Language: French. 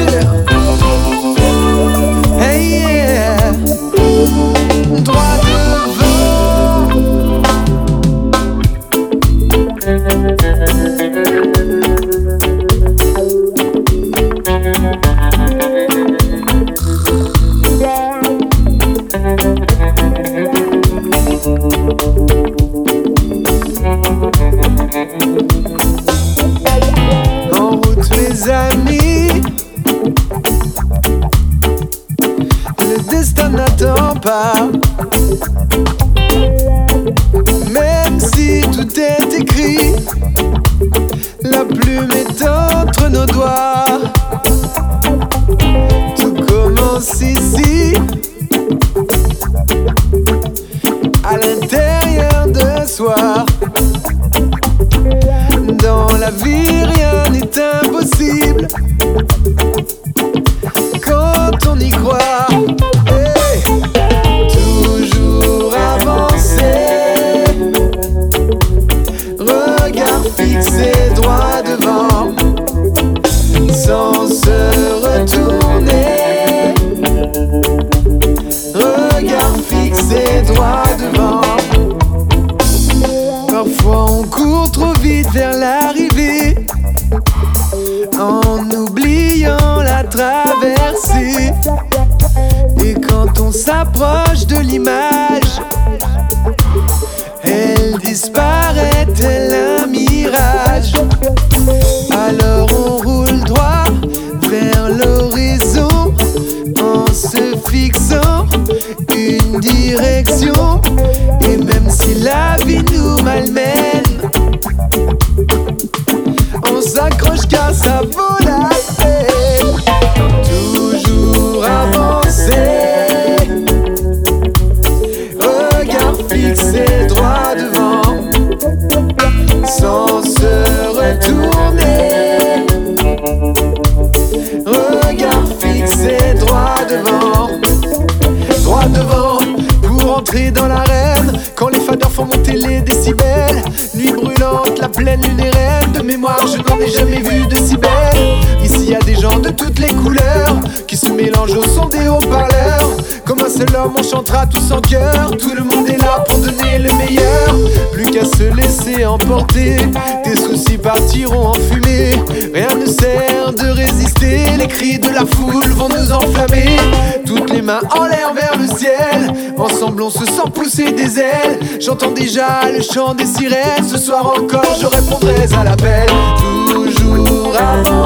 Hey yeah, droit devant. En route mes amis, le destin n'attend pas. Même si tout est écrit, la plume est entre nos doigts. Tout commence ici, à l'intérieur de soi. Dans la vie, rien n'est impossible quand on y croit. Hey, toujours avancer, regard fixé droit devant, sans se retourner. Regard fixé droit devant. Parfois on court trop vite vers l'arrivée, en oubliant la traversée. Et quand on s'approche de l'image, elle disparaît tel un mirage. Alors on roule droit vers l'horizon, en se fixant une direction. Et même si la vie nous malmène, on s'accroche car ça vaut la peine. Toujours avancer, regard fixé droit devant, sans se retourner. Regard fixé droit devant, droit devant. Pour entrer dans l'arène, quand les fadeurs font monter les décibels. Nuit brûlante, la pleine lune est reine. De mémoire, je n'en ai jamais vu de si belle. Ici y a des gens de toutes les couleurs qui se mélangent au son des haut-parleurs. Comme un seul homme, on chantera tous en chœur. Tout le monde est là pour donner le meilleur. Plus qu'à se laisser emporter, tes soucis partiront en fumée. Rien ne sert de résister, les cris de la foule vont nous enflammer. Toutes les mains en l'air vers le ciel, ensemble on se sent pousser des ailes. J'entends déjà le chant des sirènes, ce soir encore je répondrai à l'appel. Toujours avant